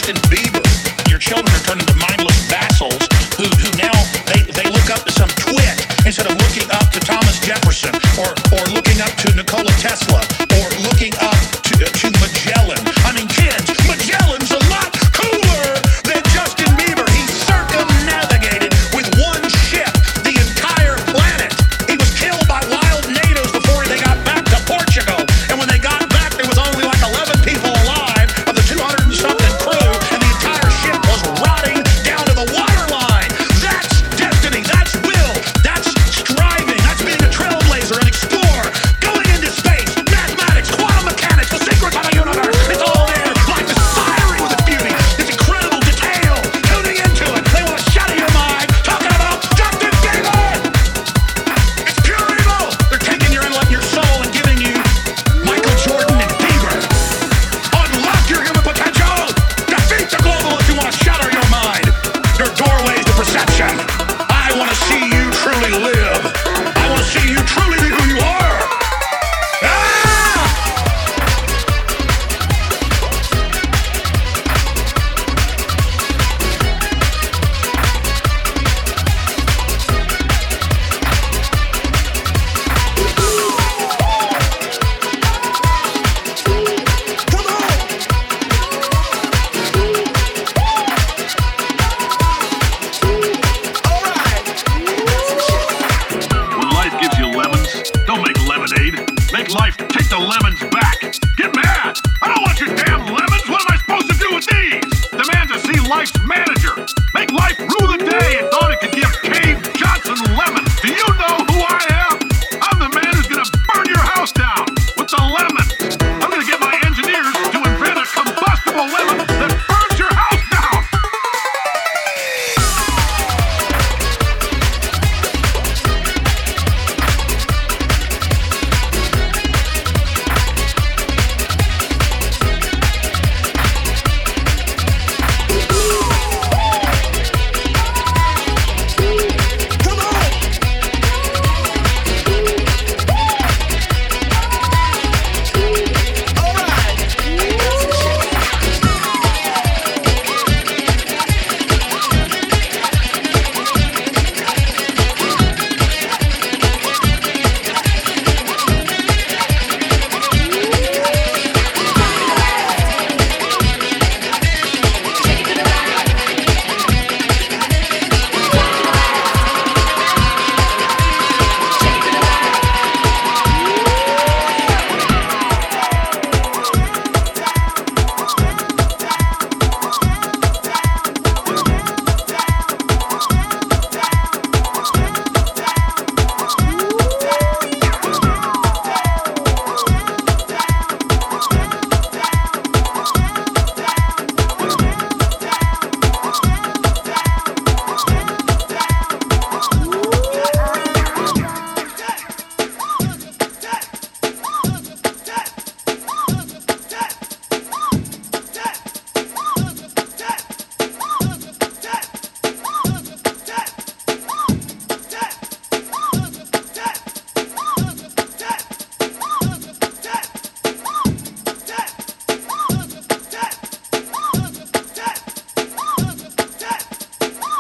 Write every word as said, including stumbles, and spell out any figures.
Justin Bieber. Your children are turning to mindless vassals who, who now they, they look up to some twit instead of looking up to Thomas Jefferson or, or looking up to Nikola Tesla or looking up to, to Magellan. I mean, kids, Magellan's a lot cooler than Justin Bieber. He circumnavigated with one ship the entire planet. He was killed by wild natives before they got back to Portugal. And when they got back, there was only like eleven people alive of the two hundred and something crew, and the entire ship was rotting down to the waterline. That's destiny. That's will. That's striving. That's being a trailblazer, an explorer, going into space, mathematics, quantum mechanics, the secrets of the universe. It's all there. Life is fiery with its beauty, its incredible detail. Tuning into it, they want to shatter your mind. Talking about Justin Bieber. It's pure evil. They're taking your intellect, your soul, and giving you Michael Jordan and Bieber. Unlock your human potential. Defeat the globalists who want to shatter your mind. Your doorways to perception. I want to see you truly live. I want to see you truly be who you are. Ah! When life gives you lemons, don't make lemonade. Make life take the lemons back.